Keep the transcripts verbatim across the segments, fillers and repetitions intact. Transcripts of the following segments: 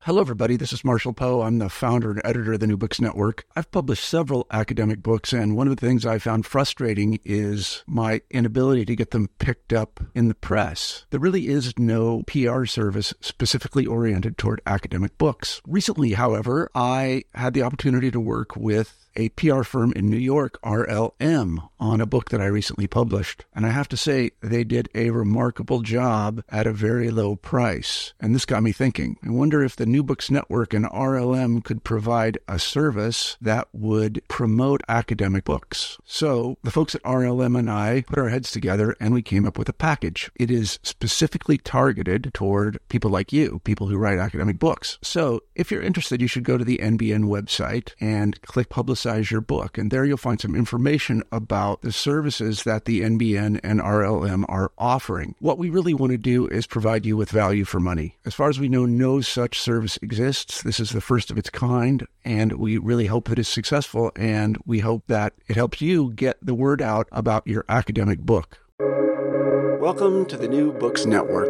Hello, everybody. This is Marshall Poe. I'm the founder and editor of the New Books Network. I've published several academic books, and one of the things I found frustrating is my inability to get them picked up in the press. There really is no P R service specifically oriented toward academic books. Recently, however, I had the opportunity to work with a P R firm in New York, R L M, on a book that I recently published. And I have to say, they did a remarkable job at a very low price. And this got me thinking. I wonder if the New Books Network and R L M could provide a service that would promote academic books. So the folks at R L M and I put our heads together and we came up with a package. It is specifically targeted toward people like you, people who write academic books. So if you're interested, you should go to the N B N website and click Publicize your book. And there you'll find some information about the services that the N B N and R L M are offering. What we really want to do is provide you with value for money. As far as we know, no such service exists. This is the first of its kind, and we really hope that it's successful, and we hope that it helps you get the word out about your academic book. Welcome to the New Books Network.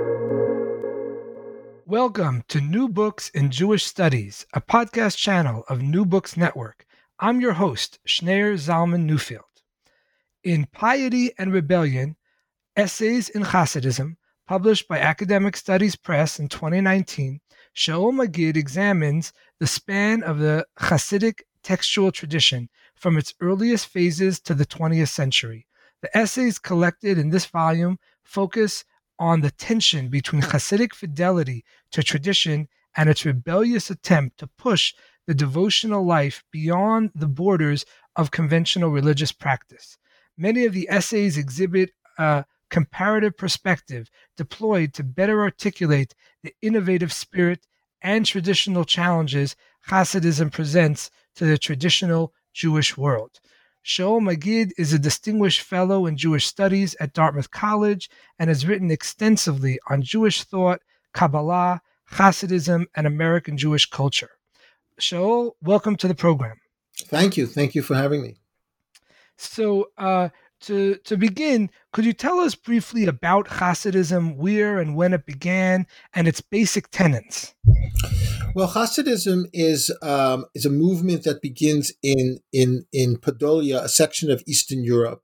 Welcome to New Books in Jewish Studies, a podcast channel of New Books Network. I'm your host, Schneur Zalman Newfield. In Piety and Rebellion, Essays in Hasidism, published by Academic Studies Press in twenty nineteen, Shaul Magid examines the span of the Hasidic textual tradition from its earliest phases to the twentieth century. The essays collected in this volume focus on the tension between Hasidic fidelity to tradition and its rebellious attempt to push the devotional life beyond the borders of conventional religious practice. Many of the essays exhibit a comparative perspective deployed to better articulate the innovative spirit and traditional challenges Hasidism presents to the traditional Jewish world. Shaul Magid is a distinguished fellow in Jewish studies at Dartmouth College and has written extensively on Jewish thought, Kabbalah, Hasidism, and American Jewish culture. Shaul, welcome to the program. Thank you. Thank you for having me. So uh, to, to begin, could you tell us briefly about Hasidism, where and when it began, and its basic tenets? Well, Hasidism is um, is a movement that begins in in in Podolia, a section of Eastern Europe,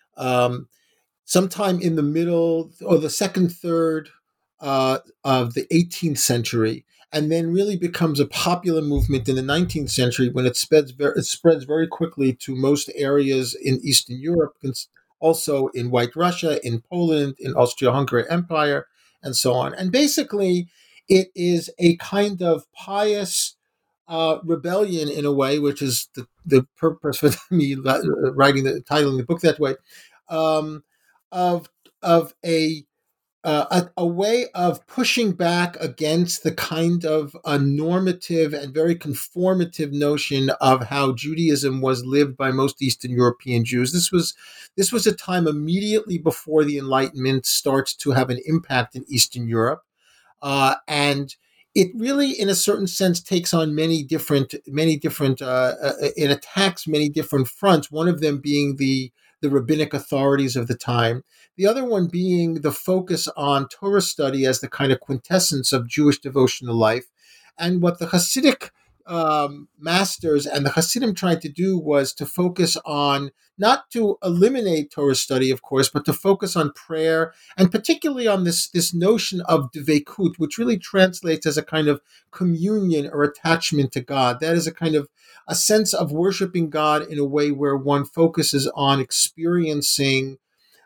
um, sometime in the middle or the second third uh, of the eighteenth century, and then really becomes a popular movement in the nineteenth century when it spreads very, it spreads very quickly to most areas in Eastern Europe, also in White Russia, in Poland, in Austro-Hungary Empire, and so on. And basically, it is a kind of pious uh, rebellion in a way, which is the, the purpose for me writing the titling the book that way, um, of of a, uh, a a way of pushing back against the kind of a normative and very conformative notion of how Judaism was lived by most Eastern European Jews. This was this was a time immediately before the Enlightenment starts to have an impact in Eastern Europe. Uh, and it really, in a certain sense, takes on many different, many different. Uh, uh, it attacks many different fronts. One of them being the the rabbinic authorities of the time. The other one being the focus on Torah study as the kind of quintessence of Jewish devotional life. And what the Hasidic um, masters and the Hasidim tried to do was to focus on, not to eliminate Torah study, of course, but to focus on prayer, and particularly on this, this notion of dveikut, which really translates as a kind of communion or attachment to God. That is a kind of a sense of worshiping God in a way where one focuses on experiencing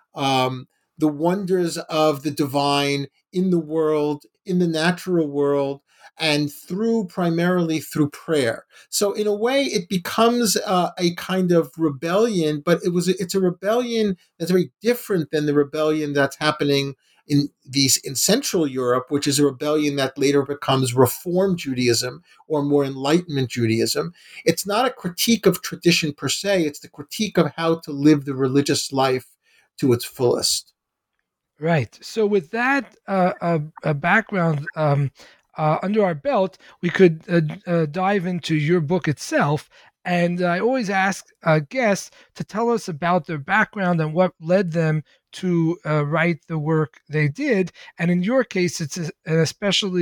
um, the wonders of the divine in the world, in the natural world, and through primarily through prayer. So in a way, it becomes uh, a kind of rebellion, but it was it's a rebellion that's very different than the rebellion that's happening in these in Central Europe, which is a rebellion that later becomes Reform Judaism or more Enlightenment Judaism. It's not a critique of tradition per se; it's the critique of how to live the religious life to its fullest. Right. So with that uh, uh, uh, background um, uh, under our belt, we could uh, uh, dive into your book itself. And I always ask uh, guests to tell us about their background and what led them to uh, write the work they did. And in your case, it's a, an especially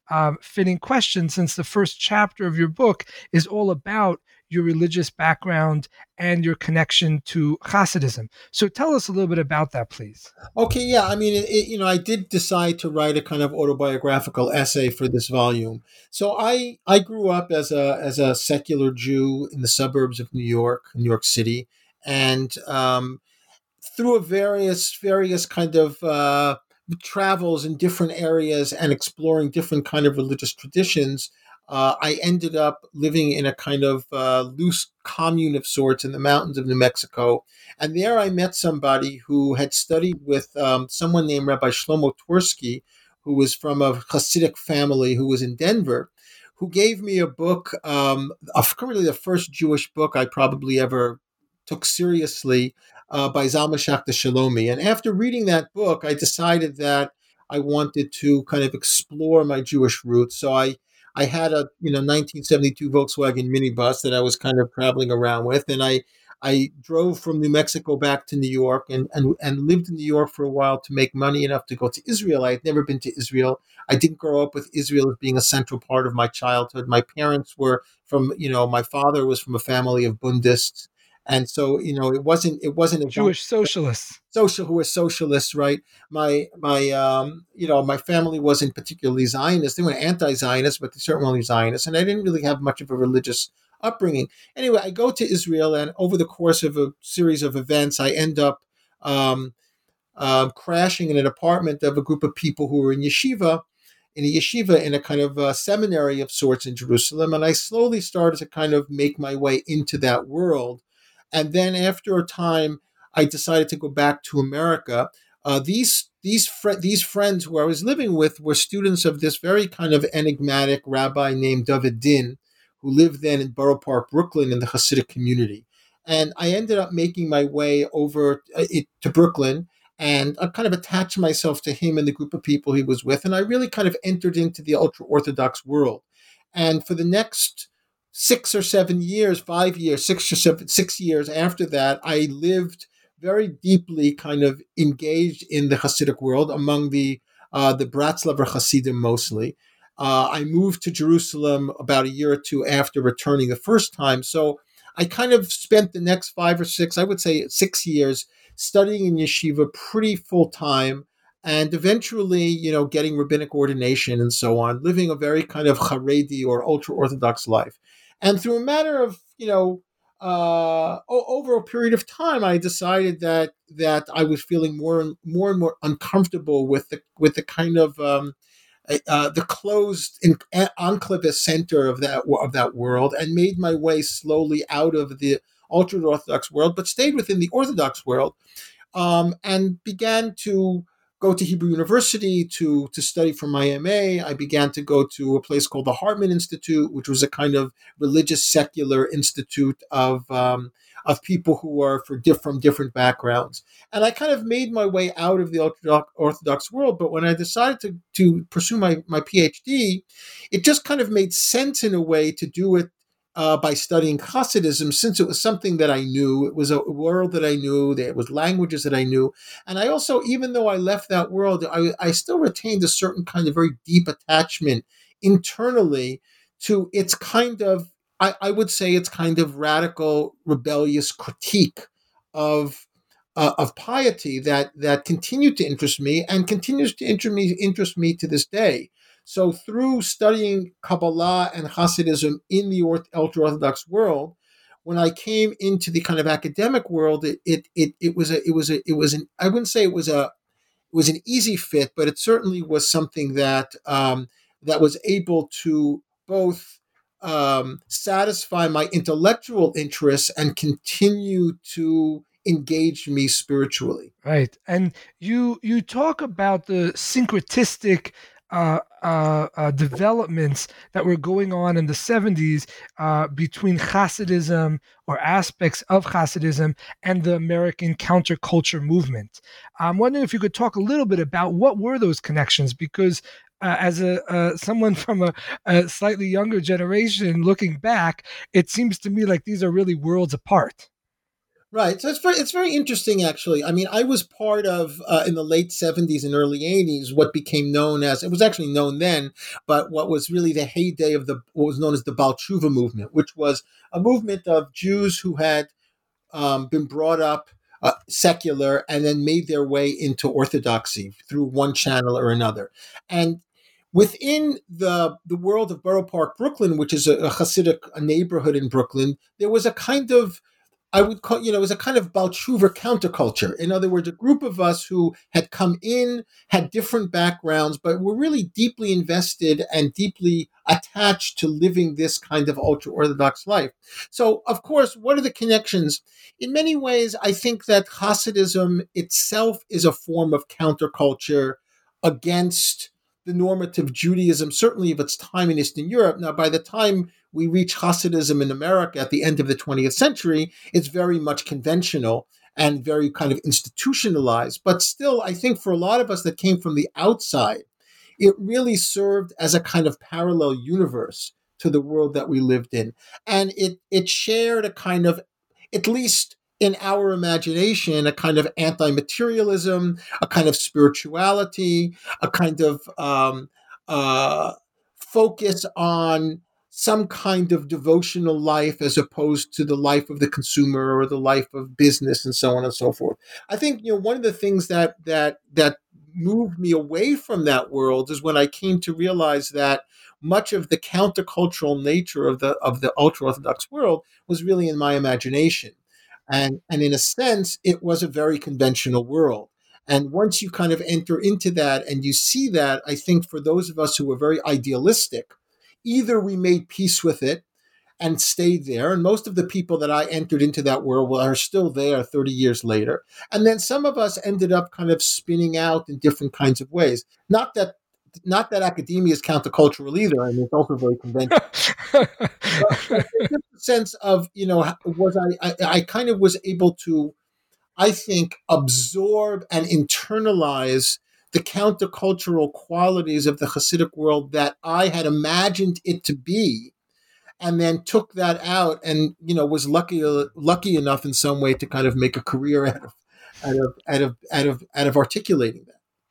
um, fitting question, since the first chapter of your book is all about your religious background and your connection to Hasidism. So tell us a little bit about that, please. Okay, yeah. I mean, it, it, you know, I did decide to write a kind of autobiographical essay for this volume. So I I grew up as a as a secular Jew in the suburbs of New York, New York City, and um, through a various various kind of uh, travels in different areas and exploring different kind of religious traditions, uh, I ended up living in a kind of uh, loose commune of sorts in the mountains of New Mexico. And there I met somebody who had studied with um, someone named Rabbi Shlomo Twersky, who was from a Hasidic family who was in Denver, who gave me a book, um, really the first Jewish book I probably ever took seriously, uh, by Zalman Schachter Shalomi. And after reading that book, I decided that I wanted to kind of explore my Jewish roots. So I I had a you know nineteen seventy-two Volkswagen minibus that I was kind of traveling around with, and I I drove from New Mexico back to New York and, and, and lived in New York for a while to make money enough to go to Israel. I had never been to Israel. I didn't grow up with Israel as being a central part of my childhood. My parents were from, you know, my father was from a family of Bundists. And so, you know, it wasn't, it wasn't a Jewish socialists. Social, who were socialists, right? My, my, um, you know, my family wasn't particularly Zionist. They were anti-Zionist, but they certainly weren't Zionists. And I didn't really have much of a religious upbringing. Anyway, I go to Israel, and over the course of a series of events, I end up um, uh, crashing in an apartment of a group of people who were in yeshiva, in a yeshiva in a kind of a seminary of sorts in Jerusalem. And I slowly started to kind of make my way into that world. And then after a time, I decided to go back to America. Uh, these these fr- these friends who I was living with were students of this very kind of enigmatic rabbi named David Din, who lived then in Borough Park, Brooklyn, in the Hasidic community. And I ended up making my way over uh, it, to Brooklyn, and I kind of attached myself to him and the group of people he was with. And I really kind of entered into the ultra-Orthodox world. And for the next six or seven years, five years, six or seven, six years after that, I lived very deeply kind of engaged in the Hasidic world among the uh, the Bratslaver Hasidim mostly. Uh, I moved to Jerusalem about a year or two after returning the first time. So I kind of spent the next five or six, I would say six years, studying in yeshiva pretty full time, and eventually, you know, getting rabbinic ordination and so on, living a very kind of Haredi or ultra-Orthodox life. And through a matter of, you know, uh, over a period of time, I decided that that I was feeling more and more and more uncomfortable with the with the kind of um, uh, the closed in, enclavist center of that of that world, and made my way slowly out of the ultra Orthodox world, but stayed within the Orthodox world, um, and began to go to Hebrew University to to study for my M A. I began to go to a place called the Hartman Institute, which was a kind of religious secular institute of um, of people who are for diff- from different backgrounds. And I kind of made my way out of the ultra-Orthodox world. But when I decided to, to pursue my, my PhD, it just kind of made sense in a way to do it uh, by studying Hasidism, since it was something that I knew. It was a world that I knew. There was languages that I knew. And I also, even though I left that world, I, I still retained a certain kind of very deep attachment internally to its kind of, I, I would say it's kind of radical, rebellious critique of uh, of piety that that continued to interest me and continues to interest me, interest me to this day. So through studying Kabbalah and Hasidism in the ultra-Orthodox world, when I came into the kind of academic world, it it it, it was a it was a it was an I wouldn't say it was a it was an easy fit, but it certainly was something that um, that was able to both um, satisfy my intellectual interests and continue to engage me spiritually. Right. And you you talk about the syncretistic uh, uh, uh, developments that were going on in the seventies uh, between Hasidism or aspects of Hasidism and the American counterculture movement. I'm wondering if you could talk a little bit about what were those connections, because Uh, as a uh, someone from a, a slightly younger generation looking back, it seems to me like these are really worlds apart. Right. So it's very, it's very interesting, actually. I mean, I was part of, uh, in the late seventies and early eighties, what became known as, it was actually known then, but what was really the heyday of the, what was known as the Baal Tshuva movement, which was a movement of Jews who had um, been brought up uh, secular and then made their way into orthodoxy through one channel or another. And within the the world of Borough Park, Brooklyn, which is a, a Hasidic neighborhood in Brooklyn, there was a kind of, I would call, you know, it was a kind of Baal Tshuva counterculture. In other words, a group of us who had come in, had different backgrounds, but were really deeply invested and deeply attached to living this kind of ultra-Orthodox life. So, of course, what are the connections? In many ways, I think that Hasidism itself is a form of counterculture against the normative Judaism, certainly of its time in Eastern Europe. Now, by the time we reach Hasidism in America at the end of the twentieth century, it's very much conventional and very kind of institutionalized. But still, I think for a lot of us that came from the outside, it really served as a kind of parallel universe to the world that we lived in. And it it shared a kind of, at least in our imagination, a kind of anti-materialism, a kind of spirituality, a kind of um, uh, focus on some kind of devotional life as opposed to the life of the consumer or the life of business and so on and so forth. I think, you know, one of the things that that that moved me away from that world is when I came to realize that much of the countercultural nature of the of the ultra-Orthodox world was really in my imagination. And and in a sense, it was a very conventional world. And once you kind of enter into that and you see that, I think for those of us who were very idealistic, either we made peace with it and stayed there. And most of the people that I entered into that world are still there thirty years later. And then some of us ended up kind of spinning out in different kinds of ways. Not that not that academia is countercultural either. I mean, it's also very conventional. but, but in the sense of, you know, was I, I, I kind of was able to, I think, absorb and internalize the countercultural qualities of the Hasidic world that I had imagined it to be, and then took that out and, you know, was lucky lucky enough in some way to kind of make a career out of out of out of out of, out of articulating that.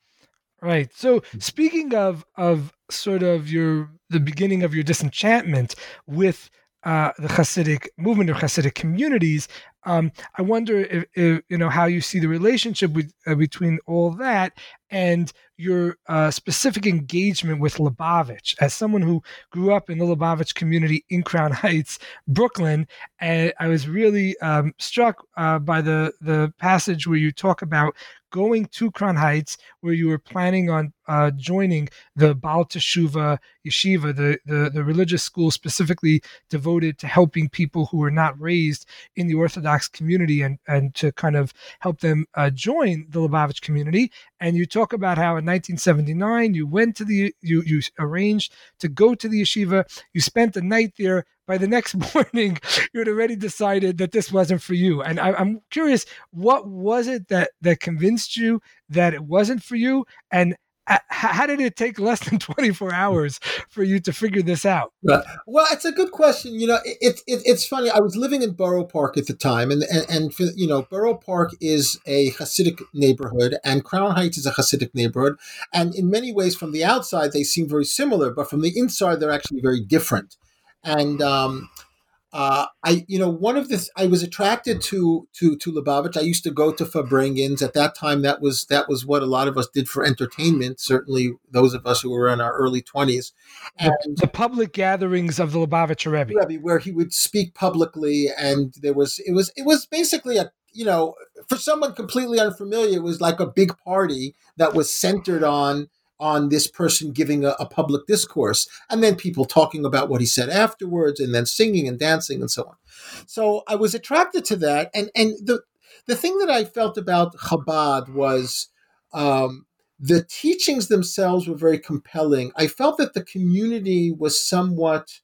Right. So speaking of of sort of your the beginning of your disenchantment with uh, the Hasidic movement or Hasidic communities, um, I wonder if, if you know how you see the relationship with, uh, between all that and your uh, specific engagement with Lubavitch. As someone who grew up in the Lubavitch community in Crown Heights, Brooklyn, and I was really um, struck uh, by the the passage where you talk about going to Crown Heights, where you were planning on uh, joining the Baal Teshuva Yeshiva, the, the, the religious school specifically devoted to helping people who were not raised in the Orthodox community and, and to kind of help them uh, join the Lubavitch community. And you talk about how in nineteen seventy-nine, you went to the, you, you arranged to go to the yeshiva, you spent the night there. By the next morning, you had already decided that this wasn't for you. And I, I'm curious, what was it that, that convinced you that it wasn't for you? And uh, how did it take less than twenty-four hours for you to figure this out? Right. Well, it's a good question. You know, it's it, it's funny. I was living in Borough Park at the time, and and, and for, you know, Borough Park is a Hasidic neighborhood, and Crown Heights is a Hasidic neighborhood. And in many ways, from the outside, they seem very similar, but from the inside, they're actually very different. And um, uh, I, you know, one of the th- I was attracted to to to Lubavitch. I used to go to Farbrengens. At that time, that was that was what a lot of us did for entertainment. Certainly, those of us who were in our early twenties. And the, the public gatherings of the Lubavitcher Rebbe, Rebbe, where he would speak publicly, and there was it was it was basically a you know for someone completely unfamiliar, it was like a big party that was centered on. on this person giving a, a public discourse, and then people talking about what he said afterwards, and then singing and dancing and so on. So I was attracted to that. And, and the, the thing that I felt about Chabad was um, the teachings themselves were very compelling. I felt that the community was somewhat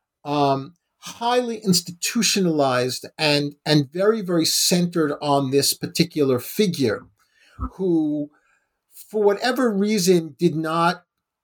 um, highly institutionalized and, and very, very centered on this particular figure who, for whatever reason, did not,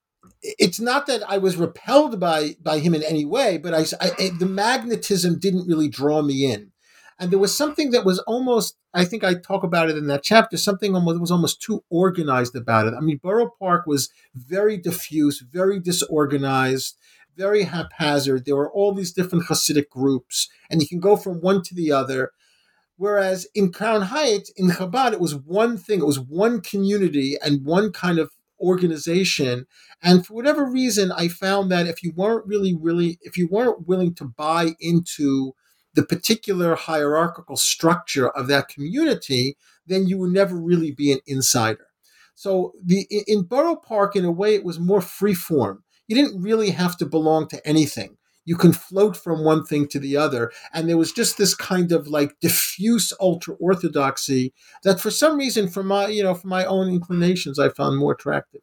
it's not that I was repelled by by him in any way, but I, I the magnetism didn't really draw me in. And there was something that was almost, I think I talk about it in that chapter, something almost, was almost too organized about it. I mean, Borough Park was very diffuse, very disorganized, very haphazard. There were all these different Hasidic groups, and you can go from one to the other. Whereas in Crown Heights, in Chabad, it was one thing, it was one community and one kind of organization. And for whatever reason, I found that if you weren't really, really, if you weren't willing to buy into the particular hierarchical structure of that community, then you would never really be an insider. So the in Borough Park, in a way, it was more free form. You didn't really have to belong to anything. You can float from one thing to the other. And there was just this kind of like diffuse ultra-orthodoxy that for some reason, for my, you know, for my own inclinations, I found more attractive.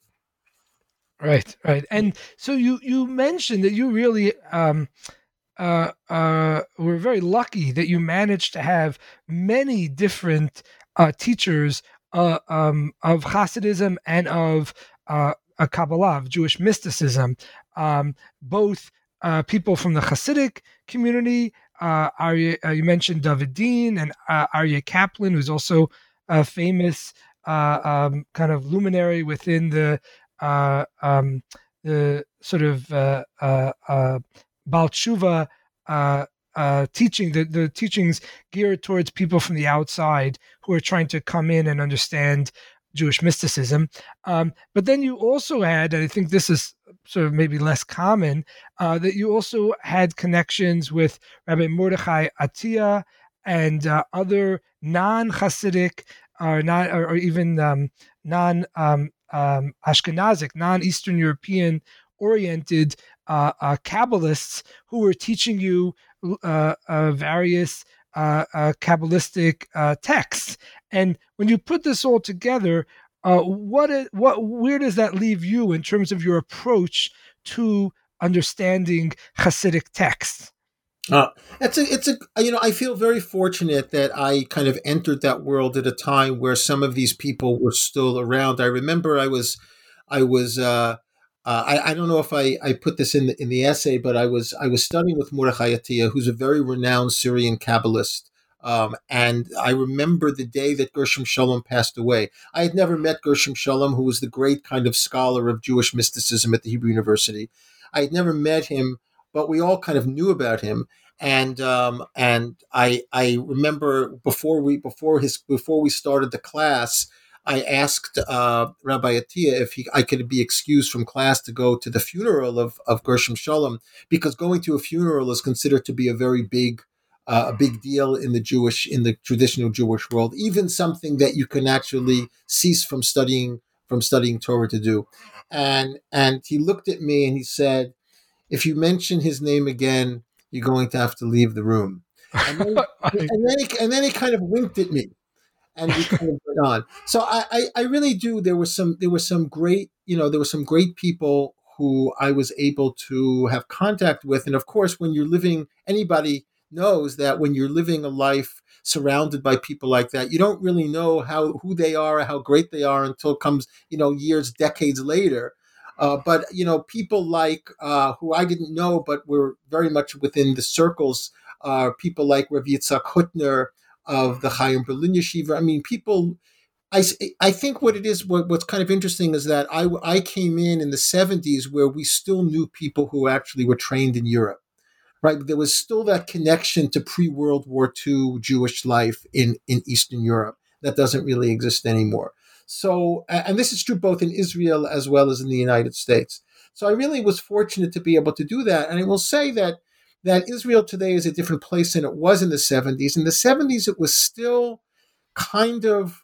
Right, right. And so you, you mentioned that you really um, uh, uh, were very lucky that you managed to have many different uh, teachers uh, um, of Hasidism and of uh, a Kabbalah, of Jewish mysticism, um, both Uh, people from the Hasidic community. Uh, Aryeh, uh, you mentioned David Dean and uh, Aryeh Kaplan, who's also a famous uh, um, kind of luminary within the uh, um, the sort of uh, uh, uh, Baal Tshuva uh, uh, teaching, the, the teachings geared towards people from the outside who are trying to come in and understand Jewish mysticism. Um, but then you also had, and I think this is sort of maybe less common, uh, that you also had connections with Rabbi Mordechai Atiyah and uh, other non-Hasidic or not, or, or even um, non um, um, Ashkenazic, non-Eastern European oriented uh, uh, Kabbalists who were teaching you uh, uh, various uh, uh, Kabbalistic uh, texts. And when you put this all together, uh, what is, what where does that leave you in terms of your approach to understanding Hasidic texts? Uh, it's a, it's a, you know, I feel very fortunate that I kind of entered that world at a time where some of these people were still around. I remember I was, I was, uh, uh, I, I don't know if I, I put this in the, in the essay, but I was, I was studying with Mordechai Atiyah, who's a very renowned Syrian Kabbalist. Um, and I remember the day that Gershom Shalom passed away. I had never met Gershom Shalom, who was the great kind of scholar of Jewish mysticism at the Hebrew University. I had never met him, but we all kind of knew about him. And um, and I I remember before we before his before we started the class, I asked uh, Rabbi Atiyah if he, I could be excused from class to go to the funeral of of Gershom Shalom, because going to a funeral is considered to be a very big Uh, a big deal in the Jewish, in the traditional Jewish world, even something that you can actually cease from studying, from studying Torah to do. And, and he looked at me and he said, if you mention his name again, you're going to have to leave the room. And then, and then, he, and then he kind of winked at me and we kind of went on. So I, I, I really do. There was some, there were some great, you know, there were some great people who I was able to have contact with. And of course, when you're living, anybody knows that when you're living a life surrounded by people like that, you don't really know how who they are or how great they are until it comes, you know, years, decades later. Uh, but, you know, people like uh, who I didn't know, but were very much within the circles, uh, people like Rav Yitzhak Hutner of the Chaim Berlin Yeshiva. I mean, people, I, I think what it is, what, what's kind of interesting is that I, I came in in the seventies where we still knew people who actually were trained in Europe. Right, there was still that connection to pre-World War Two Jewish life in, in Eastern Europe that doesn't really exist anymore. So, and this is true both in Israel as well as in the United States. So I really was fortunate to be able to do that. And I will say that that Israel today is a different place than it was in the seventies. In the seventies, it was still kind of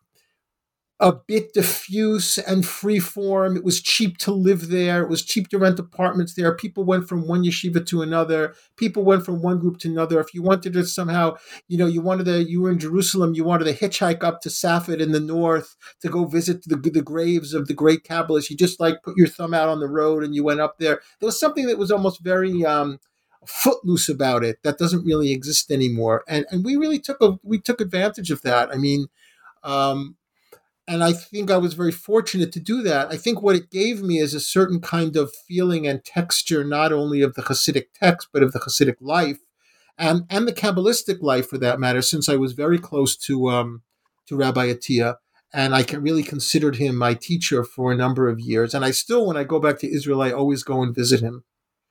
a bit diffuse and free form. It was cheap to live there. It was cheap to rent apartments there. People went from one yeshiva to another. People went from one group to another. If you wanted to somehow, you know, you wanted to, you were in Jerusalem, you wanted to hitchhike up to Safed in the north to go visit the, the graves of the great Kabbalists. You just like put your thumb out on the road and you went up there. There was something that was almost very um, footloose about it that doesn't really exist anymore. And and we really took a, we took advantage of that. I mean, um, And I think I was very fortunate to do that. I think what it gave me is a certain kind of feeling and texture, not only of the Hasidic text, but of the Hasidic life. and and the Kabbalistic life for that matter, since I was very close to um, to Rabbi Atiyah, and I can really considered him my teacher for a number of years. And I still, when I go back to Israel, I always go and visit him.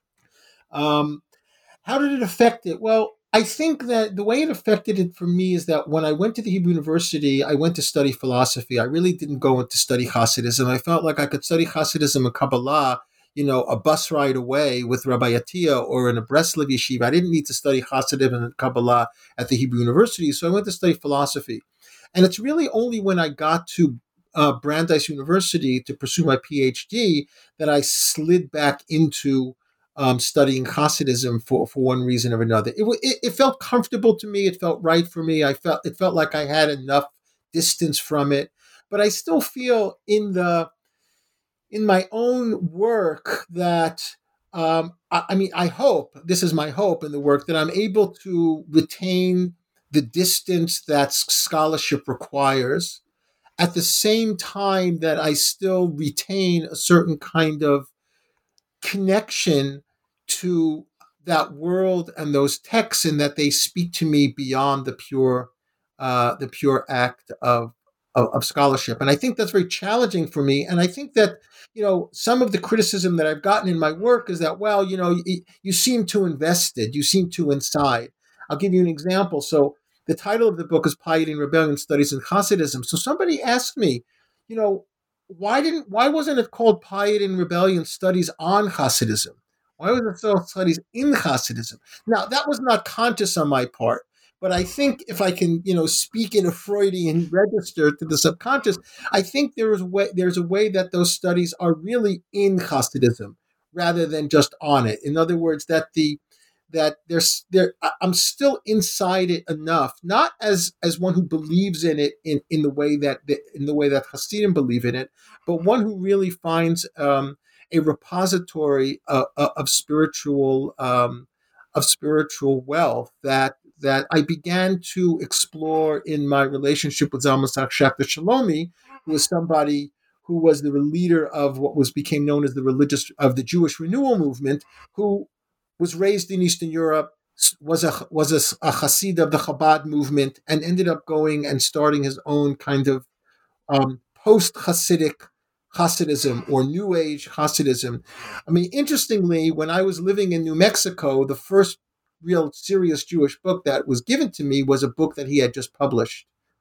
Um, how did it affect it? Well, I think that the way it affected it for me is that when I went to the Hebrew University, I went to study philosophy. I really didn't go to study Hasidism. I felt like I could study Hasidism and Kabbalah, you know, a bus ride away with Rabbi Atiyah or in a Breslov yeshiva. I didn't need to study Hasidism and Kabbalah at the Hebrew University, so I went to study philosophy. And it's really only when I got to uh, Brandeis University to pursue my PhD that I slid back into Um, studying Hasidism for, for one reason or another. It, it it felt comfortable to me. It felt right for me. I felt it felt like I had enough distance from it. But I still feel in the in my own work that um, I, I mean I hope this is my hope in the work that I'm able to retain the distance that scholarship requires, at the same time that I still retain a certain kind of connection to that world and those texts, and that they speak to me beyond the pure, uh, the pure act of, of of scholarship. And I think that's very challenging for me. And I think that, you know, some of the criticism that I've gotten in my work is that, well, you know, you, you seem too invested, you seem too inside. I'll give you an example. So the title of the book is Piety and Rebellion: Studies in Hasidism. So somebody asked me, you know, why didn't why wasn't it called Piety and Rebellion: Studies on Hasidism? Why was it so studies in Hasidism? Now, that was not conscious on my part, but I think if I can, you know, speak in a Freudian register to the subconscious, I think there is way, there's a way that those studies are really in Hasidism rather than just on it. In other words, that the that there's there I'm still inside it enough, not as as one who believes in it in, in the way that in the way that Hasidim believe in it, but one who really finds um, a repository of, of spiritual um, of spiritual wealth that that I began to explore in my relationship with Zalman Schachter Shalomi, who was somebody who was the leader of what was became known as the religious of the Jewish renewal movement, who was raised in Eastern Europe, was a was a, a Hasid of the Chabad movement, and ended up going and starting his own kind of um, post-Hasidic Hasidism or New Age Hasidism. I mean, interestingly, when I was living in New Mexico, the first real serious Jewish book that was given to me was a book that he had just published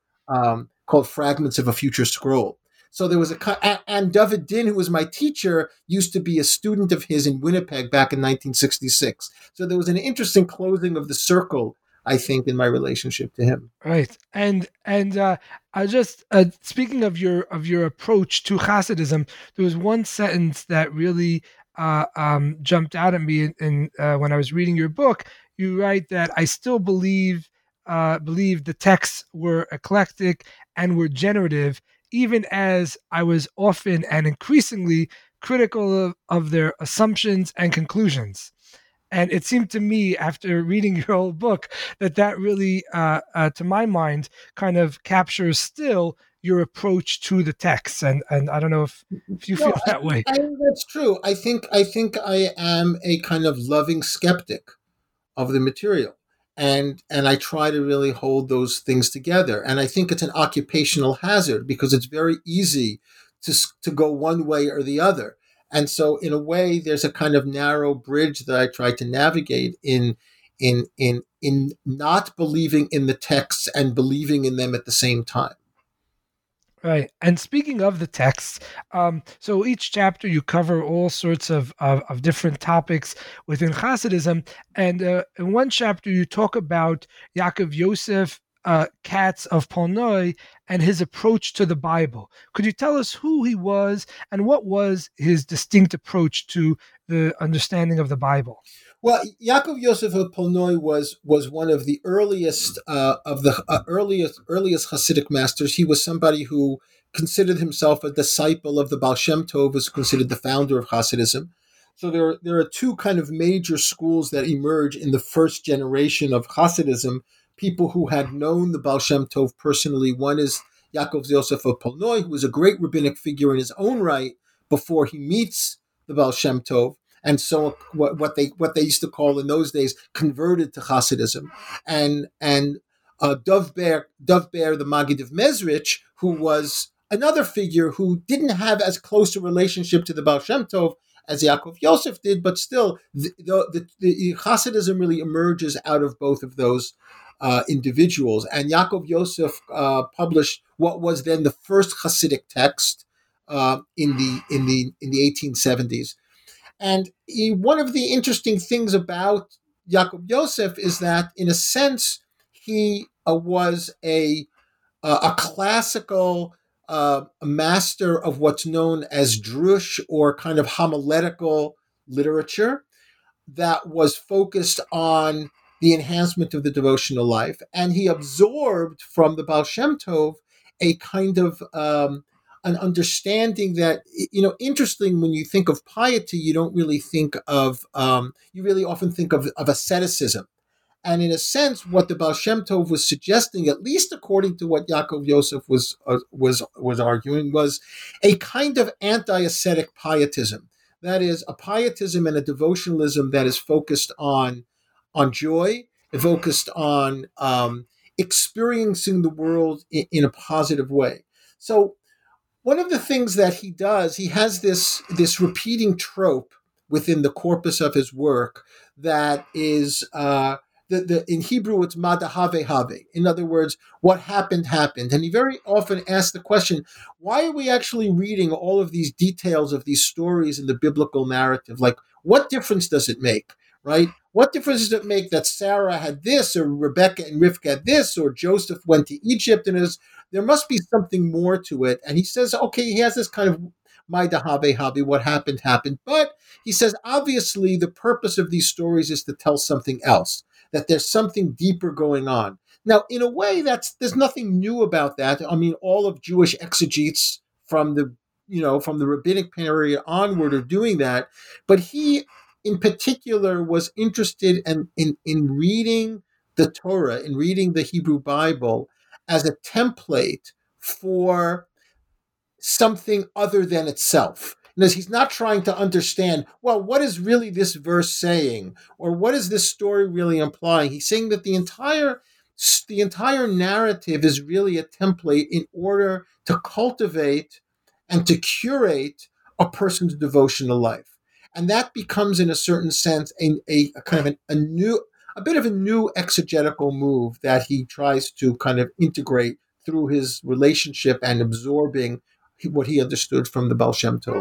um, called Fragments of a Future Scroll. So there was a, and David Din, who was my teacher, used to be a student of his in Winnipeg back in nineteen sixty-six. So there was an interesting closing of the circle, I think, in my relationship to him. Right, and and uh, I just uh, speaking of your of your approach to Hasidism, there was one sentence that really uh, um, jumped out at me in, in uh, when I was reading your book. You write that I still believe uh, believe the texts were eclectic and were generative, even as I was often and increasingly critical of, of their assumptions and conclusions. And it seemed to me, after reading your whole book, that that really, uh, uh, to my mind, kind of captures still your approach to the text. And and I don't know if, if you no, feel that I, way. I think that's true. I think I think I am a kind of loving skeptic of the material. And and I try to really hold those things together. And I think it's an occupational hazard because it's very easy to to go one way or the other. And so, in a way, there's a kind of narrow bridge that I try to navigate in in in in not believing in the texts and believing in them at the same time. Right. And speaking of the texts, um, so each chapter you cover all sorts of, of, of different topics within Hasidism. And uh, in one chapter, you talk about Yaakov Yosef uh, Katz of Polnoi and his approach to the Bible. Could you tell us who he was and what was his distinct approach to the understanding of the Bible? Well, Yaakov Yosef of Polnoi was was one of the earliest uh, of the uh, earliest earliest Hasidic masters. He was somebody who considered himself a disciple of the Baal Shem Tov, was considered the founder of Hasidism. So there are, there are two kind of major schools that emerge in the first generation of Hasidism. People who had known the Baal Shem Tov personally. One is Yaakov Yosef of Polnoi, who was a great rabbinic figure in his own right before he meets the Baal Shem Tov. and so what, what they what they used to call in those days converted to Hasidism, and and uh, Dov Ber Dov Ber the Maggid of Mezrich, who was another figure who didn't have as close a relationship to the Baal Shem Tov as Yaakov Yosef did, but still the the, the Hasidism really emerges out of both of those uh, individuals. And Yaakov Yosef uh, published what was then the first Hasidic text uh, in the in the in the eighteen seventies. And he, one of the interesting things about Yaakov Yosef is that, in a sense, he uh, was a uh, a classical uh, master of what's known as drush, or kind of homiletical literature that was focused on the enhancement of the devotional life. And he absorbed from the Baal Shem Tov a kind of um, an understanding that, you know, interesting, when you think of piety, you don't really think of, um, you really often think of, of asceticism. And in a sense, what the Baal Shem Tov was suggesting, at least according to what Yaakov Yosef was uh, was was arguing, was a kind of anti-ascetic pietism. That is, a pietism and a devotionalism that is focused on on joy, focused on um, experiencing the world in, in a positive way. So one of the things that he does, he has this this repeating trope within the corpus of his work that is. Uh, The, the, in Hebrew, it's mada have have. In other words, what happened, happened. And he very often asks the question, why are we actually reading all of these details of these stories in the biblical narrative? Like, what difference does it make, right? What difference does it make that Sarah had this, or Rebecca and Rivka had this, or Joseph went to Egypt? And is there must be something more to it. And he says, okay, he has this kind of Maida Habe Habe, what happened, happened. But he says, obviously, the purpose of these stories is to tell something else, that there's something deeper going on. Now, in a way, that's there's nothing new about that. I mean, all of Jewish exegetes from the, you know, from the rabbinic period onward are doing that. But he, in particular, was interested in, in, in reading the Torah, in reading the Hebrew Bible as a template for something other than itself. Because he's not trying to understand, well, what is really this verse saying? Or what is this story really implying? He's saying that the entire the entire narrative is really a template in order to cultivate and to curate a person's devotional life. And that becomes, in a certain sense, a, a, a kind of an, a new, a bit of a new exegetical move that he tries to kind of integrate through his relationship and absorbing what he understood from the Baal Shem Tov.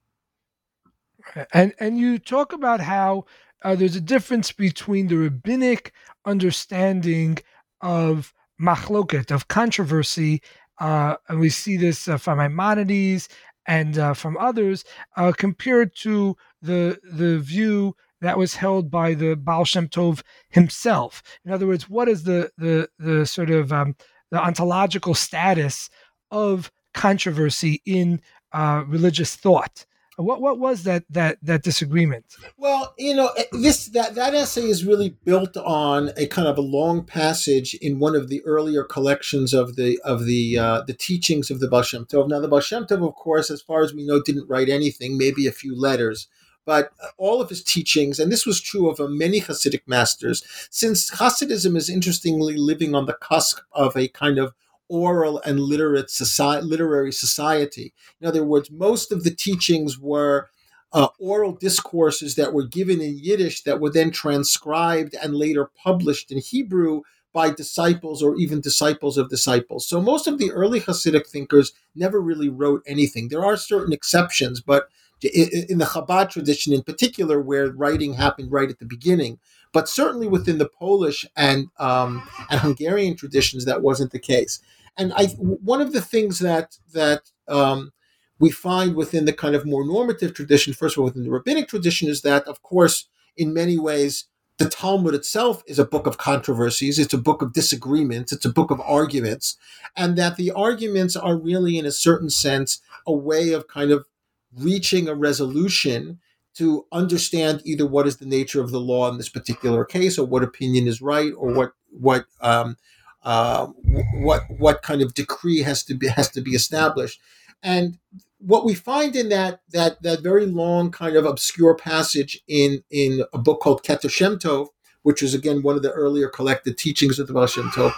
And and you talk about how uh, there's a difference between the rabbinic understanding of machloket, of controversy, uh, and we see this uh, from Maimonides and uh, from others, uh, compared to the the view that was held by the Baal Shem Tov himself. In other words, what is the the the sort of um, the ontological status of controversy in uh, religious thought? What what was that that that disagreement? Well, you know, this that, that essay is really built on a kind of a long passage in one of the earlier collections of the of the uh, the teachings of the Baal Shem Tov. Now, the Baal Shem Tov, of course, as far as we know, didn't write anything, maybe a few letters, but all of his teachings, and this was true of uh, many Hasidic masters, since Hasidism is interestingly living on the cusp of a kind of oral and literate society, literary society. In other words, most of the teachings were uh, oral discourses that were given in Yiddish that were then transcribed and later published in Hebrew by disciples or even disciples of disciples. So most of the early Hasidic thinkers never really wrote anything. There are certain exceptions, but in the Chabad tradition in particular, where writing happened right at the beginning, but certainly within the Polish and um, and Hungarian traditions, that wasn't the case. And I, one of the things that that um, we find within the kind of more normative tradition, first of all, within the rabbinic tradition, is that, of course, in many ways, the Talmud itself is a book of controversies. It's a book of disagreements. It's a book of arguments. And that the arguments are really, in a certain sense, a way of kind of reaching a resolution to understand either what is the nature of the law in this particular case, or what opinion is right, or what what um, uh, what what kind of decree has to be has to be established. And what we find in that that that very long kind of obscure passage in in a book called Keter Shem Tov, which is again one of the earlier collected teachings of the Baal Shem Tov,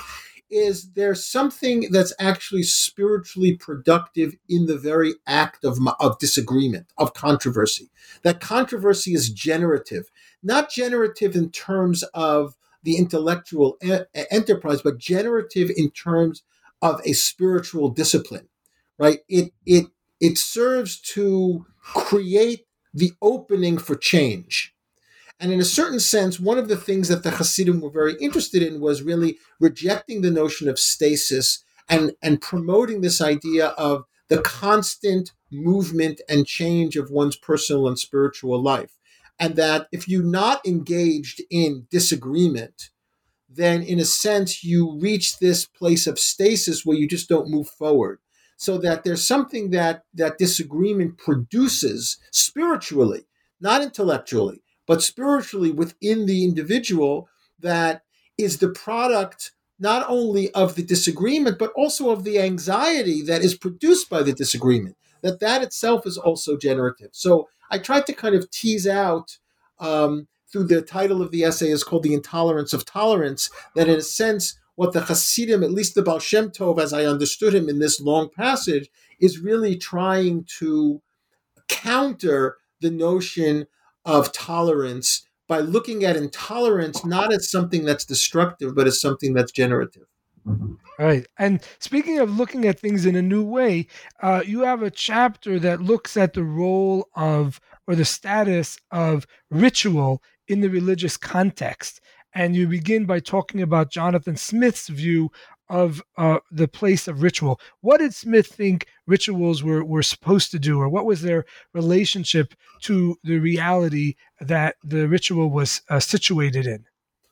is there's something that's actually spiritually productive in the very act of of disagreement, of controversy. That controversy is generative, not generative in terms of the intellectual e- enterprise, but generative in terms of a spiritual discipline, right? It it it serves to create the opening for change. And in a certain sense, one of the things that the Hasidim were very interested in was really rejecting the notion of stasis and, and promoting this idea of the constant movement and change of one's personal and spiritual life. And that if you're not engaged in disagreement, then in a sense, you reach this place of stasis where you just don't move forward. So that there's something that that disagreement produces spiritually, not intellectually, but spiritually within the individual, that is the product not only of the disagreement, but also of the anxiety that is produced by the disagreement, that that itself is also generative. So I tried to kind of tease out, um, through the title of the essay is called The Intolerance of Tolerance, that in a sense, what the Hasidim, at least the Baal Shem Tov, as I understood him in this long passage, is really trying to counter the notion of tolerance by looking at intolerance not as something that's destructive, but as something that's generative. Right. And speaking of looking at things in a new way, uh, you have a chapter that looks at the role of or the status of ritual in the religious context. And you begin by talking about Jonathan Smith's view of uh, the place of ritual. What did Smith think rituals were, were supposed to do, or what was their relationship to the reality that the ritual was uh, situated in?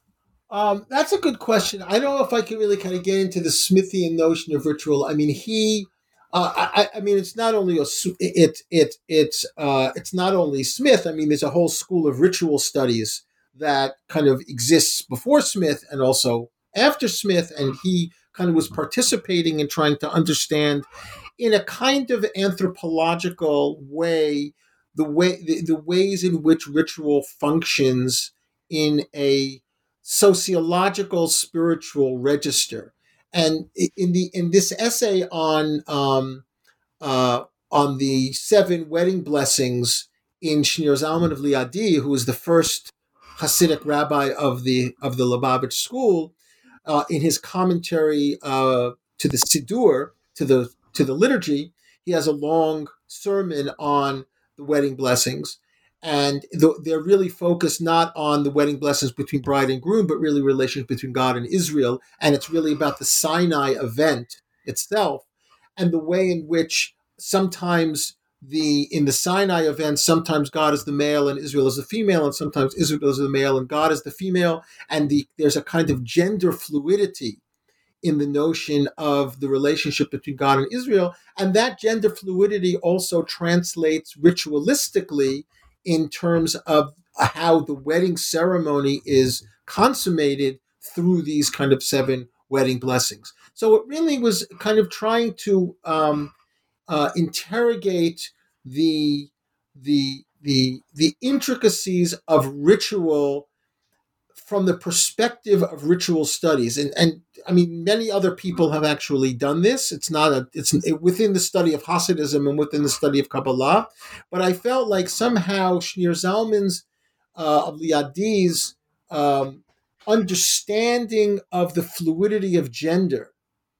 Um, that's a good question. I don't know if I can really kind of get into the Smithian notion of ritual. I mean, he, uh, I, I mean, it's not only a, it, it, it's, uh, it's not only Smith. I mean, there's a whole school of ritual studies that kind of exists before Smith and also after Smith, and he kind of was participating in trying to understand, in a kind of anthropological way, the way the, the ways in which ritual functions in a sociological spiritual register. And in the in this essay on um, uh, on the seven wedding blessings in Shneur Zalman of Liadi, who was the first Hasidic rabbi of the of the Lubavitch school, uh, in his commentary uh, to the Siddur, to the to the liturgy, he has a long sermon on the wedding blessings. And they're really focused not on the wedding blessings between bride and groom, but really relations between God and Israel. And it's really about the Sinai event itself and the way in which sometimes the in the Sinai event, sometimes God is the male and Israel is the female, and sometimes Israel is the male and God is the female. And the, there's a kind of gender fluidity in the notion of the relationship between God and Israel. And that gender fluidity also translates ritualistically in terms of how the wedding ceremony is consummated through these kind of seven wedding blessings. So it really was kind of trying to um, uh, interrogate the, the, the, the intricacies of ritual from the perspective of ritual studies. And, and I mean, many other people have actually done this. It's not a, it's it, within the study of Hasidism and within the study of Kabbalah. But I felt like somehow Shneur Zalman's, uh, of Liadi's um, understanding of the fluidity of gender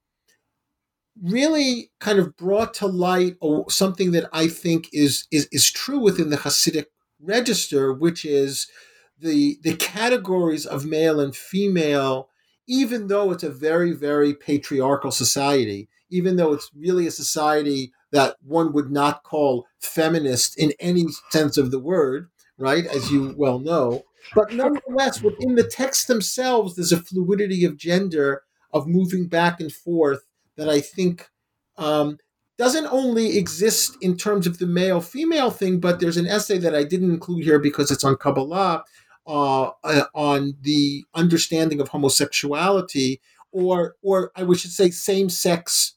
really kind of brought to light something that I think is, is, is true within the Hasidic register, which is the the categories of male and female, even though it's a very, very patriarchal society, even though it's really a society that one would not call feminist in any sense of the word, right, as you well know. But nonetheless, within the texts themselves, there's a fluidity of gender, of moving back and forth, that I think um, doesn't only exist in terms of the male-female thing, but there's an essay that I didn't include here because it's on Kabbalah, uh, uh, on the understanding of homosexuality, or, or I should say same-sex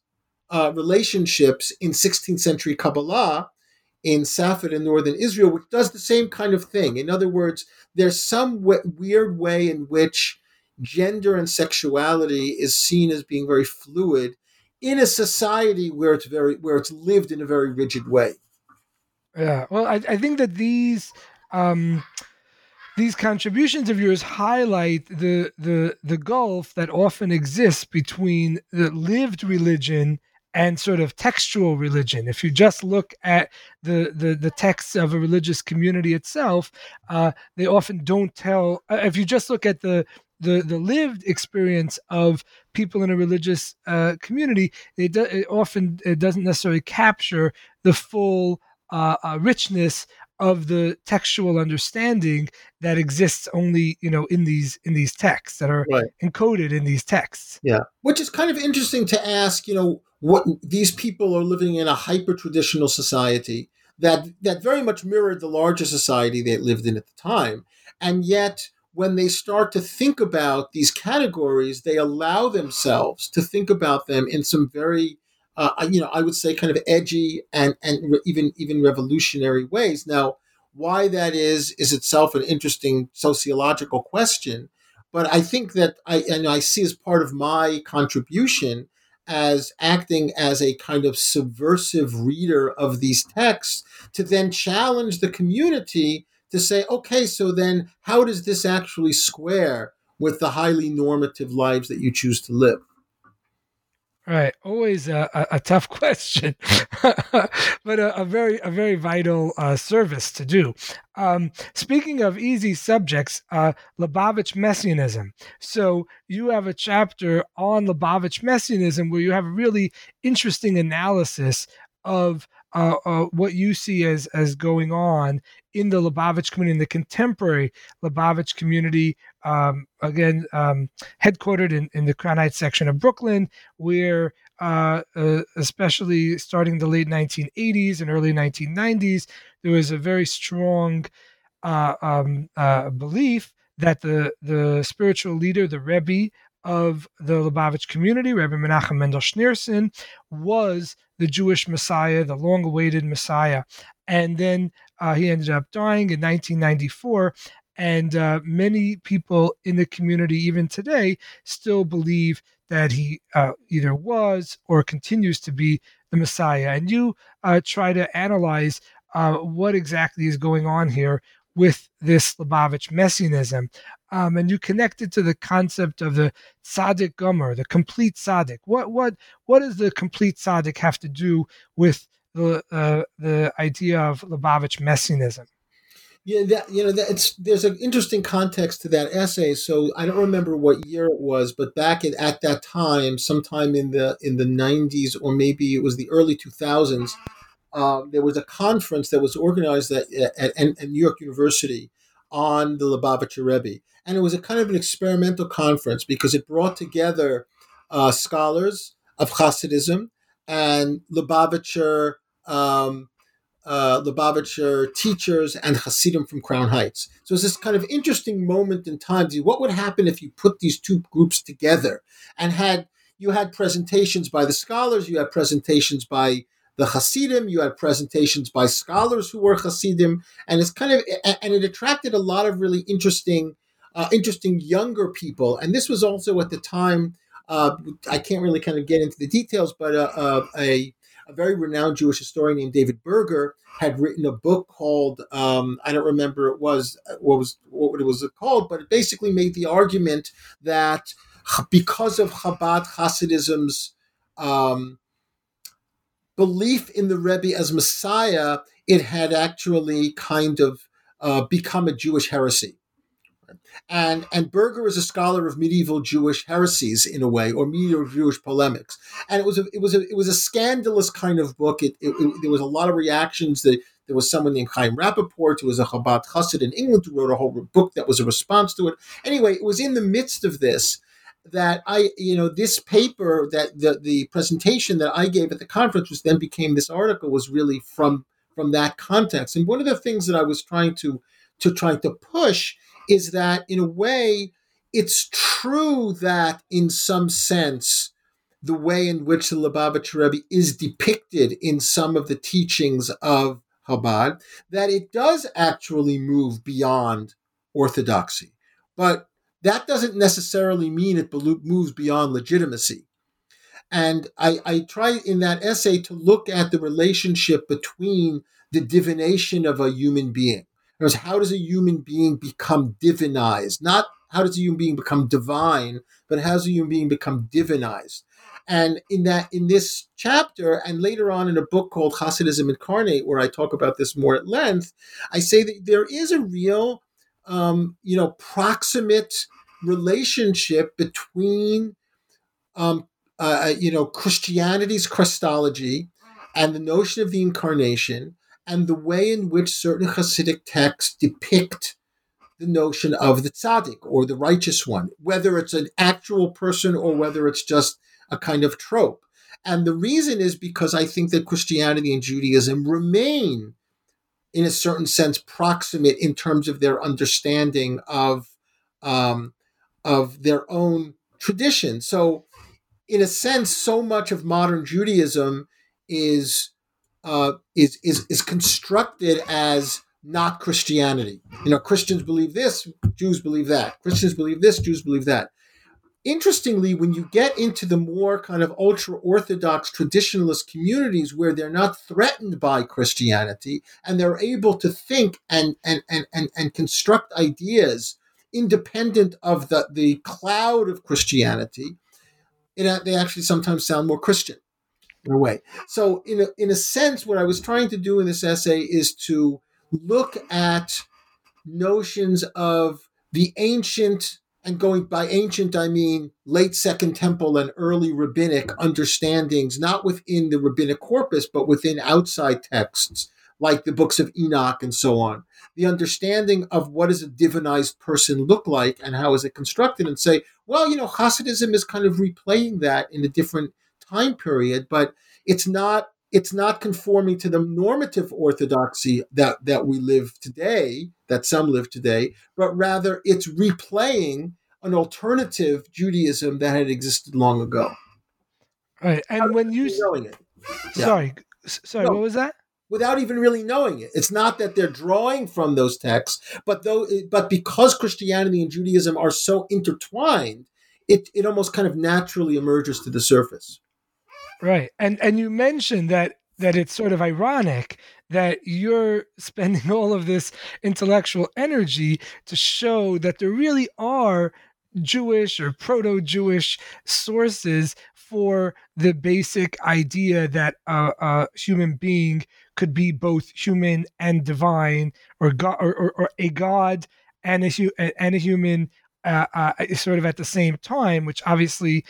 uh, relationships in sixteenth century Kabbalah in Safed in northern Israel, which does the same kind of thing. In other words, there's some w- weird way in which gender and sexuality is seen as being very fluid in a society where it's very where it's lived in a very rigid way. Yeah, well, I, I think that these um, these contributions of yours highlight the the the gulf that often exists between the lived religion and sort of textual religion. If you just look at the the, the texts of a religious community itself, uh, they often don't tell. Uh, if you just look at the the, the lived experience of people in a religious uh, community, it, do, it often it doesn't necessarily capture the full uh, uh, richness of the textual understanding that exists only, you know, in these in these texts that are Right. encoded in these texts. Yeah, which is kind of interesting to ask. You know, what these people are living in a hyper traditional society that that very much mirrored the larger society they lived in at the time, and yet when they start to think about these categories, they allow themselves to think about them in some very uh, you know, I would say kind of edgy and and re- even even revolutionary ways. Now, why that is is itself an interesting sociological question. But I think that I and I see as part of my contribution as acting as a kind of subversive reader of these texts to then challenge the community to say, okay, so then how does this actually square with the highly normative lives that you choose to live? Right, always a, a, a tough question, but a, a very a very vital uh, service to do. Um, speaking of easy subjects, uh, Lubavitch Messianism. So you have a chapter on Lubavitch Messianism where you have a really interesting analysis of uh, uh, what you see as as going on in the Lubavitch community, in the contemporary Lubavitch community. Um, again, um, headquartered in, in the Crown Heights section of Brooklyn, where uh, uh, especially starting the late nineteen eighties and early nineteen nineties, there was a very strong uh, um, uh, belief that the the spiritual leader, the Rebbe of the Lubavitch community, Rebbe Menachem Mendel Schneerson, was the Jewish Messiah, the long-awaited Messiah. And then uh, he ended up dying in nineteen ninety-four. And uh, many people in the community, even today, still believe that he uh, either was or continues to be the Messiah. And you uh, try to analyze uh, what exactly is going on here with this Lubavitch messianism. Um, and you connect it to the concept of the tzaddik gomer, the complete tzaddik. What what what does the complete tzaddik have to do with the uh, the idea of Lubavitch messianism? Yeah, that, you know, that it's there's an interesting context to that essay. So I don't remember what year it was, but back at, at that time, sometime in the in the nineties, or maybe it was the early two thousands, uh, there was a conference that was organized at, at, at New York University on the Lubavitcher Rebbe, and it was a kind of an experimental conference because it brought together uh, scholars of Hasidism and Lubavitcher. Um, uh, Lubavitcher teachers and Hasidim from Crown Heights. So it's this kind of interesting moment in time. What would happen if you put these two groups together and had you had presentations by the scholars, you had presentations by the Hasidim, you had presentations by scholars who were Hasidim, and it's kind of and it attracted a lot of really interesting, uh, interesting younger people. And this was also at the time. Uh, I can't really kind of get into the details, but uh, uh, a A very renowned Jewish historian named David Berger had written a book called um, I don't remember it was what was what it was called, but it basically made the argument that because of Chabad Hasidism's um, belief in the Rebbe as Messiah, it had actually kind of uh, become a Jewish heresy. And and Berger is a scholar of medieval Jewish heresies in a way, or medieval Jewish polemics. And it was a it was a it was a scandalous kind of book. It, it, it there was a lot of reactions. That there was someone named Chaim Rappaport, who was a Chabad Chassid in England, who wrote a whole book that was a response to it. Anyway, it was in the midst of this that I, you know, this paper that the the presentation that I gave at the conference, which then became this article, was really from from that context. And one of the things that I was trying to to trying to push is that, in a way, it's true that in some sense the way in which the Lubavitcher Rebbe is depicted in some of the teachings of Chabad, that it does actually move beyond orthodoxy. But that doesn't necessarily mean it moves beyond legitimacy. And I, I try in that essay to look at the relationship between the divination of a human being. In other words, how does a human being become divinized? Not how does a human being become divine, but how does a human being become divinized? And in that, in this chapter, and later on in a book called Hasidism Incarnate, where I talk about this more at length, I say that there is a real, um, you know, proximate relationship between, um, uh, you know, Christianity's Christology and the notion of the incarnation and the way in which certain Hasidic texts depict the notion of the tzaddik or the righteous one, whether it's an actual person or whether it's just a kind of trope. And the reason is because I think that Christianity and Judaism remain, in a certain sense, proximate in terms of their understanding of, um, of their own tradition. So, in a sense, so much of modern Judaism is uh, is is is constructed as not Christianity. You know, Christians believe this, Jews believe that. Christians believe this, Jews believe that. Interestingly, when you get into the more kind of ultra-Orthodox traditionalist communities where they're not threatened by Christianity and they're able to think and and and and, and construct ideas independent of the, the cloud of Christianity, it, they actually sometimes sound more Christian in a way. So in a, in a sense, what I was trying to do in this essay is to look at notions of the ancient, and going by ancient, I mean late Second Temple and early rabbinic understandings, not within the rabbinic corpus, but within outside texts, like the books of Enoch and so on. The understanding of what does a divinized person look like and how is it constructed, and say, well, you know, Hasidism is kind of replaying that in a different time period, but it's not it's not conforming to the normative orthodoxy that, that we live today, that some live today, but rather it's replaying an alternative Judaism that had existed long ago. Right. And when you knowing it. Yeah. Sorry, sorry, No. What was that? Without even really knowing it. It's not that they're drawing from those texts, but though but because Christianity and Judaism are so intertwined, it, it almost kind of naturally emerges to the surface. Right. And and you mentioned that that it's sort of ironic that you're spending all of this intellectual energy to show that there really are Jewish or proto-Jewish sources for the basic idea that a, a human being could be both human and divine, or God, or, or, or a god and a and a human, uh, uh, sort of at the same time, which obviously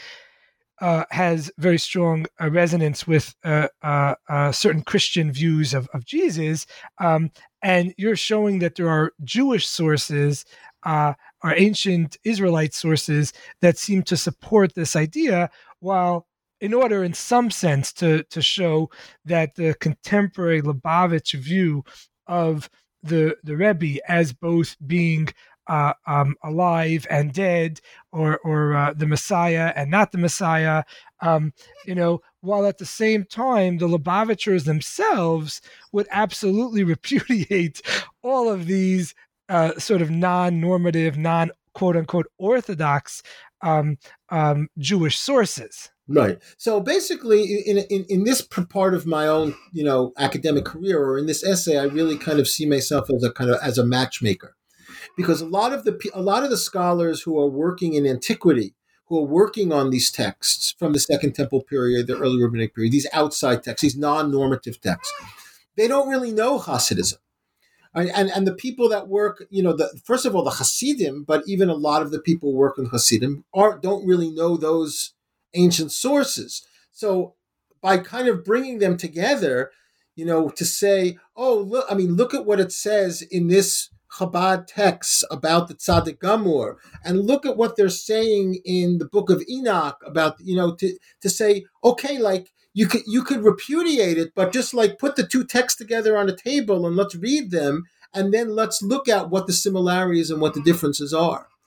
Uh, has very strong uh, resonance with uh, uh, uh, certain Christian views of, of Jesus. Um, and you're showing that there are Jewish sources, uh, or ancient Israelite sources that seem to support this idea, while in order, in some sense, to, to show that the contemporary Lubavitch view of the, the Rebbe as both being Uh, um, alive and dead, or or uh, the Messiah and not the Messiah, um, you know, while at the same time the Lubavitchers themselves would absolutely repudiate all of these uh, sort of non-normative, non quote unquote orthodox um, um, Jewish sources. Right. So basically, in, in in this part of my own, you know, academic career, or in this essay, I really kind of see myself as a kind of as a matchmaker. Because a lot of the a lot of the scholars who are working in antiquity, who are working on these texts from the Second Temple period, the early rabbinic period, these outside texts, these non-normative texts, they don't really know Hasidism. And, and, and the people that work, you know, the, first of all, the Hasidim, but even a lot of the people working Hasidim aren't don't really know those ancient sources. So by kind of bringing them together, you know, to say, oh, look, I mean, look at what it says in this Chabad texts about the Tzaddik Gamur, and look at what they're saying in the book of Enoch about, you know, to, to say, okay, like you could you could repudiate it, but just like put the two texts together on a table and let's read them, and then let's look at what the similarities and what the differences are.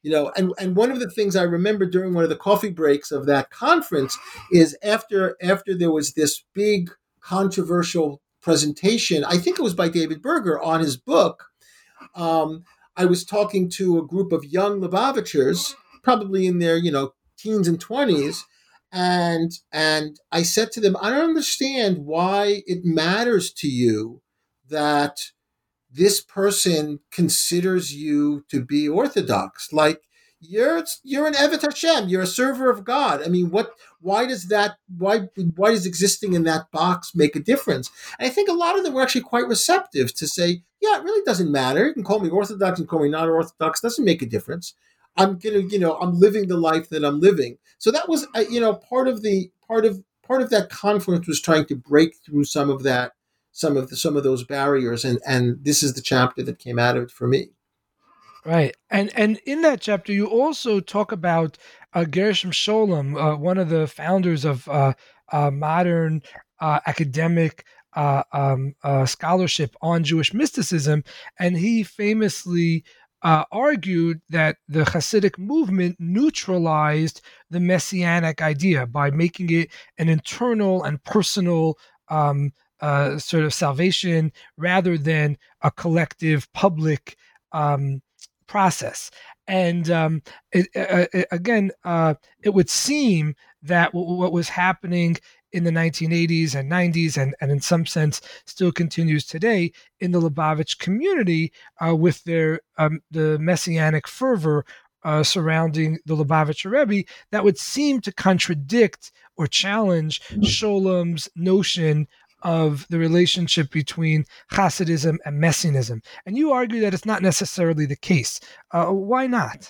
You know, and, and one of the things I remember during one of the coffee breaks of that conference is after after there was this big controversial presentation, I think it was by David Berger on his book. Um, I was talking to a group of young Lubavitchers, probably in their, you know, teens and twenties, and and I said to them, I don't understand why it matters to you that this person considers you to be Orthodox. Like, you're you're an Evet Hashem, you're a server of God. I mean, what? Why does that? Why why does existing in that box make a difference? And I think a lot of them were actually quite receptive to say, yeah, it really doesn't matter. You can call me Orthodox and call me not Orthodox. Doesn't make a difference. I'm gonna, you know, I'm living the life that I'm living. So that was, you know, part of the part of part of that conference was trying to break through some of that, some of the, some of those barriers, and and this is the chapter that came out of it for me. Right, and and in that chapter, you also talk about uh, Gershom Scholem, uh, one of the founders of uh, uh, modern uh, academic uh, um, uh, scholarship on Jewish mysticism, and he famously uh, argued that the Hasidic movement neutralized the messianic idea by making it an internal and personal um, uh, sort of salvation rather than a collective public um, process. And um, it, uh, it, again, uh, it would seem that w- what was happening in the nineteen eighties and nineties, and, and in some sense still continues today in the Lubavitch community uh, with their um, the messianic fervor uh, surrounding the Lubavitcher Rebbe, that would seem to contradict or challenge Scholem's notion of the relationship between Hasidism and Messianism. And you argue that it's not necessarily the case. Uh, why not?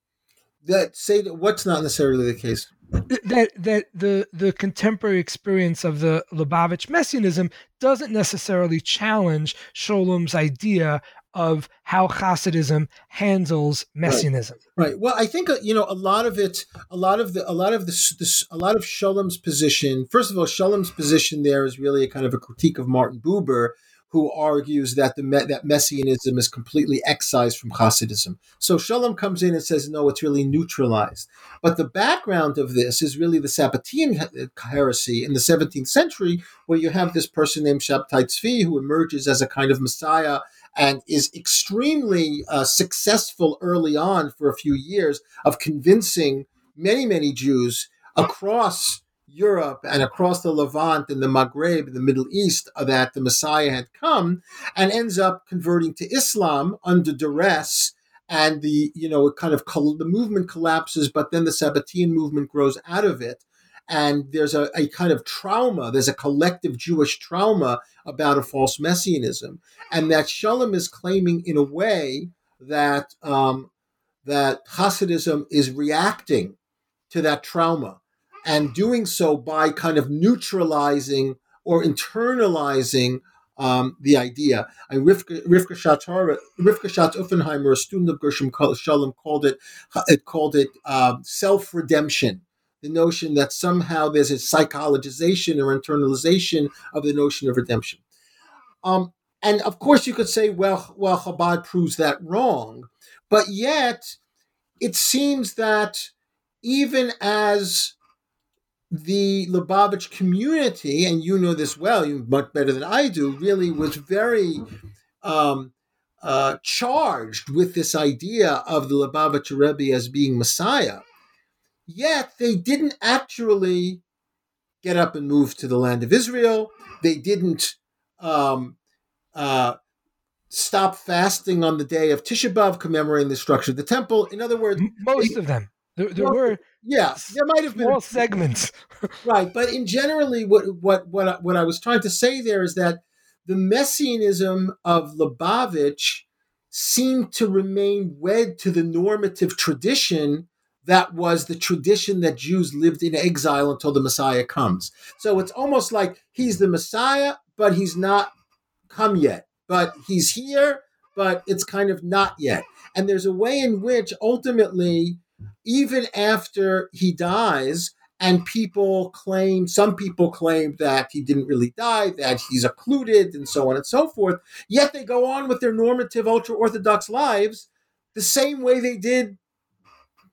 That say that what's not necessarily the case. That that the the contemporary experience of the Lubavitch Messianism doesn't necessarily challenge Scholem's idea of how Hasidism handles Messianism. Right. right. Well, I think uh, you know a lot of it, a lot of the, a lot of this, this, a lot of Scholem's position. First of all, Scholem's position there is really a kind of a critique of Martin Buber, who argues that the that Messianism is completely excised from Hasidism. So Scholem comes in and says, no, it's really neutralized. But the background of this is really the Sabbatean heresy in the seventeenth century, where you have this person named Shabtai Tzvi who emerges as a kind of Messiah and is extremely uh, successful early on for a few years of convincing many, many Jews across Europe and across the Levant and the Maghreb, the Middle East, that the Messiah had come, and ends up converting to Islam under duress. And the, you know, it kind of, the movement collapses, but then the Sabbatean movement grows out of it. And there's a, a kind of trauma, there's a collective Jewish trauma about a false messianism. And that Scholem is claiming in a way that um, that Hasidism is reacting to that trauma, and doing so by kind of neutralizing or internalizing um, the idea. And Rivka, Rivka Schatz Rivka Schatz Uffenheimer, a student of Gershom Scholem, called it it called it uh, self-redemption. The notion that somehow there's a psychologization or internalization of the notion of redemption. Um, and of course, you could say, well, well, Chabad proves that wrong, but yet it seems that even as the Lubavitch community, and you know this well, you much better than I do, really was very um, uh, charged with this idea of the Lubavitcher Rebbe as being Messiah. Yet they didn't actually get up and move to the land of Israel. They didn't um, uh, stop fasting on the day of Tisha B'Av, commemorating the destruction of the temple. In other words, most they, of them. There, there well, were yeah, there might have been small segments, right? But in generally, what what what I, what I was trying to say there is that the messianism of Lubavitch seemed to remain wed to the normative tradition that was the tradition that Jews lived in exile until the Messiah comes. So it's almost like he's the Messiah, but he's not come yet. But he's here, but it's kind of not yet. And there's a way in which ultimately, even after he dies, and people claim, some people claim that he didn't really die, that he's occluded, and so on and so forth, yet they go on with their normative ultra-Orthodox lives the same way they did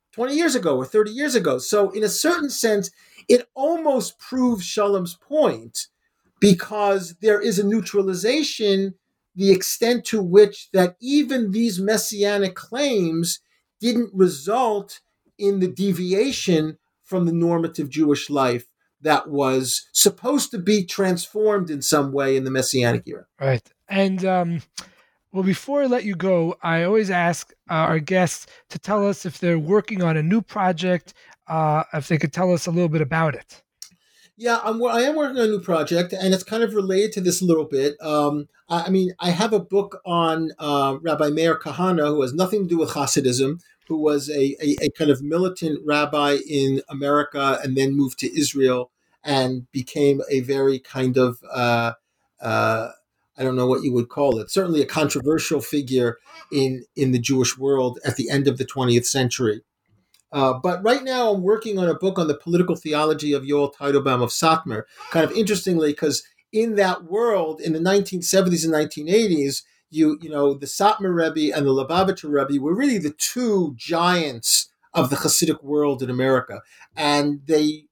twenty years ago or thirty years ago. So in a certain sense, it almost proves Shalom's point, because there is a neutralization, the extent to which that even these messianic claims didn't result in the deviation from the normative Jewish life that was supposed to be transformed in some way in the Messianic era. Right. And, um, well, before I let you go, I always ask uh, our guests to tell us if they're working on a new project, uh, if they could tell us a little bit about it. Yeah, I'm, I am working on a new project, and it's kind of related to this a little bit. Um, I, I mean, I have a book on uh, Rabbi Meir Kahana, who has nothing to do with Hasidism, who was a, a, a kind of militant rabbi in America and then moved to Israel and became a very kind of, uh, uh, I don't know what you would call it, certainly a controversial figure in, in the Jewish world at the end of the twentieth century. Uh, but right now I'm working on a book on the political theology of Yoel Teitelbaum of Satmar, kind of interestingly, because in that world, in the nineteen seventies and nineteen eighties, you you know, the Satmar Rebbe and the Lubavitcher Rebbe were really the two giants of the Hasidic world in America. And they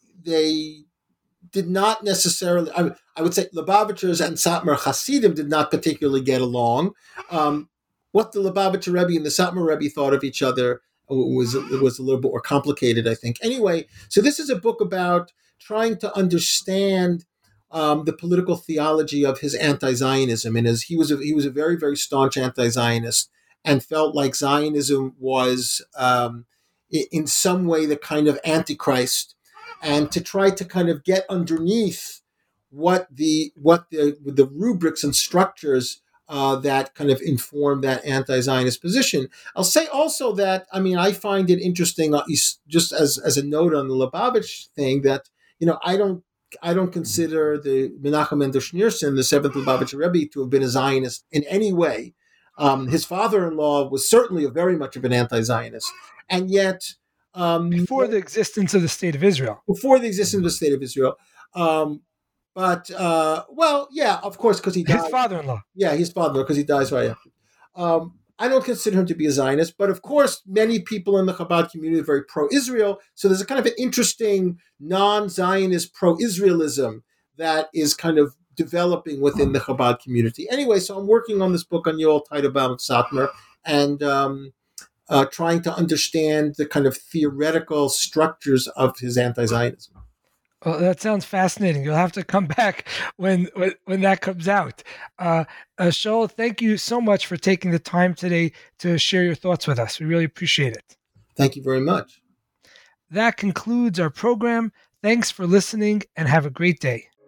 they did not necessarily, I, I would say Lubavitchers and Satmar Hasidim did not particularly get along. Um, what the Lubavitcher Rebbe and the Satmar Rebbe thought of each other was it was a little bit more complicated, I think. Anyway, so this is a book about trying to understand um, the political theology of his anti-Zionism, and as he was a, he was a very very staunch anti-Zionist and felt like Zionism was um, in some way the kind of antichrist, and to try to kind of get underneath what the what the the rubrics and structures Uh, that kind of inform that anti-Zionist position. I'll say also that, I mean, I find it interesting, uh, just as, as a note on the Lubavitch thing, that, you know, I don't I don't consider the Menachem Mendel Schneerson, the seventh Lubavitcher Rebbe, to have been a Zionist in any way. Um, his father-in-law was certainly a very much of an anti-Zionist. And yet... Um, before the existence of the State of Israel. Before the existence of the State of Israel. Um, But, uh, well, yeah, of course, because he died. His father-in-law. Yeah, his father-in-law, because he dies right after. Um, I don't consider him to be a Zionist, but of course, many people in the Chabad community are very pro-Israel. So there's a kind of an interesting non-Zionist pro-Israelism that is kind of developing within the Chabad community. Anyway, so I'm working on this book on Yoel Teitelbaum of Satmar and um, uh, trying to understand the kind of theoretical structures of his anti-Zionism. Well, that sounds fascinating. You'll have to come back when when, when that comes out. Uh, uh, Shaul, thank you so much for taking the time today to share your thoughts with us. We really appreciate it. Thank you very much. That concludes our program. Thanks for listening and have a great day.